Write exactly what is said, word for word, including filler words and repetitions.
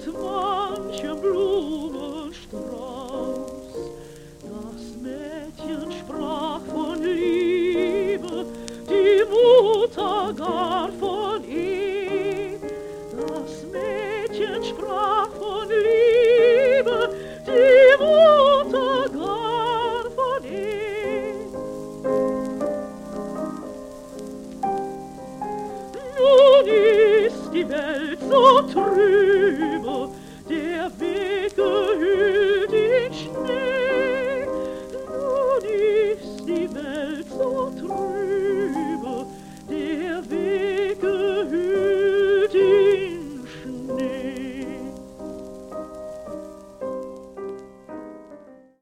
mit manchem Blumenstrauß. Das Mädchen sprach von Liebe, die Mutter gar von Ehe. Das Mädchen sprach von Liebe,